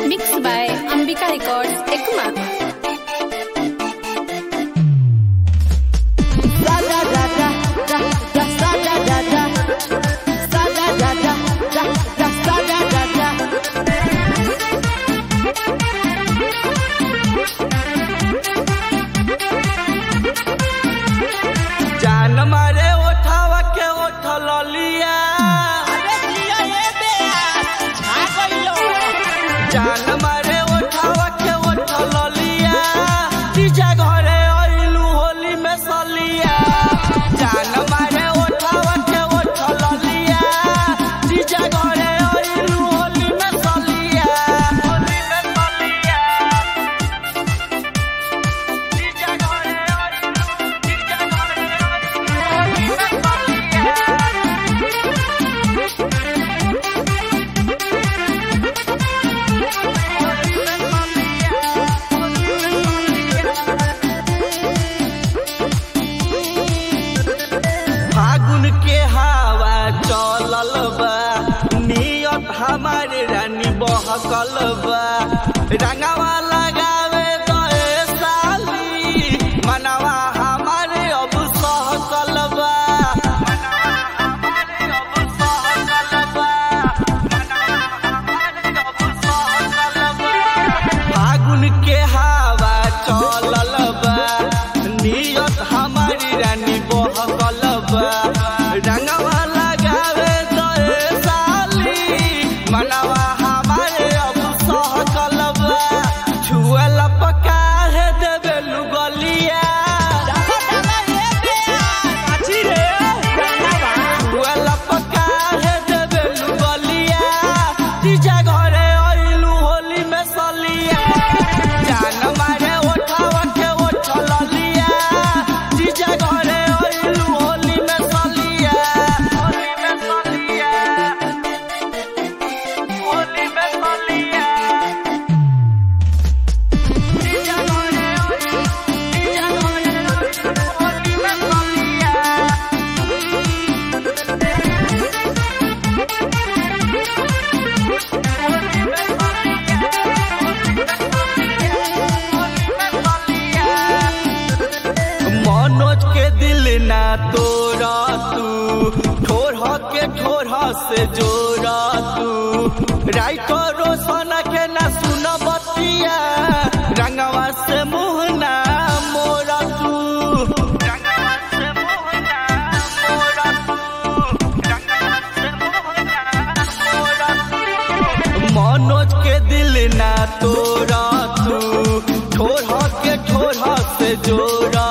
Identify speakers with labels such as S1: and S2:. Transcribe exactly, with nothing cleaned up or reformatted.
S1: Mixed by Ambika Records, Ekuma.
S2: जान मारे उठावा के उठल लिया जान मारे उठावा के उठल लिया तीजा घरे आइलू होली में सलिया जान मारे उठावा के उठल लिया तीजा घरे आइलू होली में सलिया होली में सलिया तीजा घरे आइलू तीजा घरे आइलू फागुन के हवा चलल बा नियत हमारे रानी बहकल बा रंगवा लगावे दे साली मनवा हमारे अब सहकल बा मनवा हमारे अब सहकल बा मनवा हमारे अब सहकल बा फागुन के हवा चलल बा नियत हमारी रानी बहकल बा रंगवा लगावे दे साली मनवा हमारे अब सहकल बा छुअल पका है देवे लुगलिया छुअल पका है देवे लुगलिया तीजा घरे आइलू होली में सलिया जान मारे उठावा के उठल लिया तीजा घरे आइलू होली में सलिया होली में सलिया होली में सलिया तीजा घरे आइलू तीजा घरे आइलू होली में सलिया मनोज के दिल ना तोड़ा तू ठोरा के ठोरा से जोड़ा तू राइतो रोशन के ना सुन बतिया रंगवा से मुँह ना मोरा तू रंगवा से मुँह ना मोरा तू रंगवा से मुँह ना मोरा तू मनोज के दिल ना तोड़ा तू ठोरा के ठोरा से जोड़ा